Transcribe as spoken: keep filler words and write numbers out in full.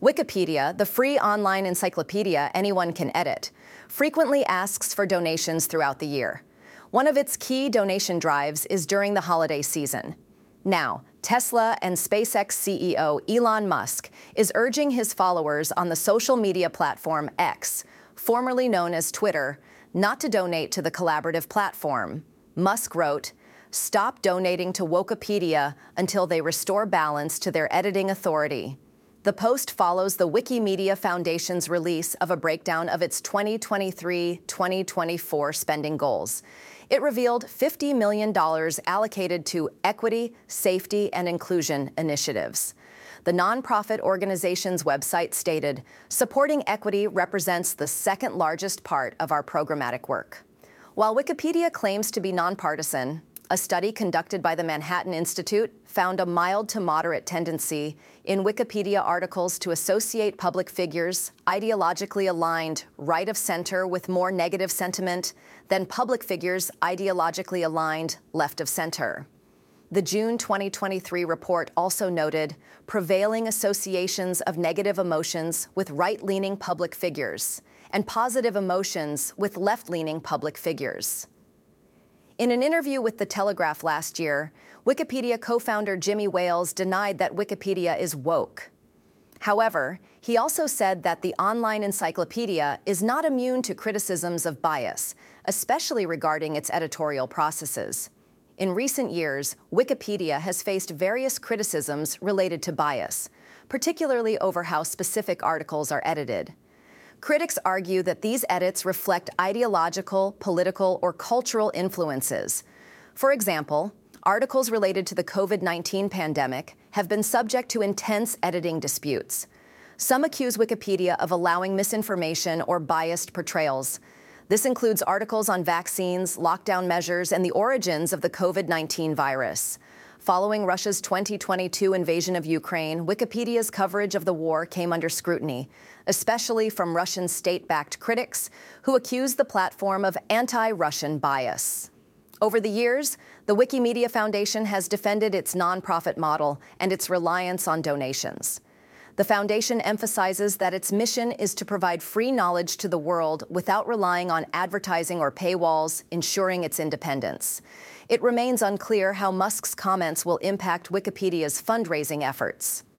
Wikipedia, the free online encyclopedia anyone can edit, frequently asks for donations throughout the year. One of its key donation drives is during the holiday season. Now, Tesla and SpaceX C E O Elon Musk is urging his followers on the social media platform X, formerly known as Twitter, not to donate to the collaborative platform. Musk wrote, "Stop donating to Wikipedia until they restore balance to their editing authority." The post follows the Wikimedia Foundation's release of a breakdown of its twenty twenty-three twenty twenty-four spending goals. It revealed fifty million dollars allocated to equity, safety, and inclusion initiatives. The nonprofit organization's website stated, "Supporting equity represents the second largest part of our programmatic work." While Wikipedia claims to be nonpartisan, a study conducted by the Manhattan Institute found a mild to moderate tendency in Wikipedia articles to associate public figures ideologically aligned right of center with more negative sentiment than public figures ideologically aligned left of center. The June twenty twenty-three report also noted prevailing associations of negative emotions with right-leaning public figures and positive emotions with left-leaning public figures. In an interview with The Telegraph last year, Wikipedia co-founder Jimmy Wales denied that Wikipedia is woke. However, he also said that the online encyclopedia is not immune to criticisms of bias, especially regarding its editorial processes. In recent years, Wikipedia has faced various criticisms related to bias, particularly over how specific articles are edited. Critics argue that these edits reflect ideological, political, or cultural influences. For example, articles related to the COVID nineteen pandemic have been subject to intense editing disputes. Some accuse Wikipedia of allowing misinformation or biased portrayals. This includes articles on vaccines, lockdown measures, and the origins of the COVID nineteen virus. Following Russia's twenty twenty-two invasion of Ukraine, Wikipedia's coverage of the war came under scrutiny, especially from Russian state-backed critics who accused the platform of anti-Russian bias. Over the years, the Wikimedia Foundation has defended its nonprofit model and its reliance on donations. The foundation emphasizes that its mission is to provide free knowledge to the world without relying on advertising or paywalls, ensuring its independence. It remains unclear how Musk's comments will impact Wikipedia's fundraising efforts.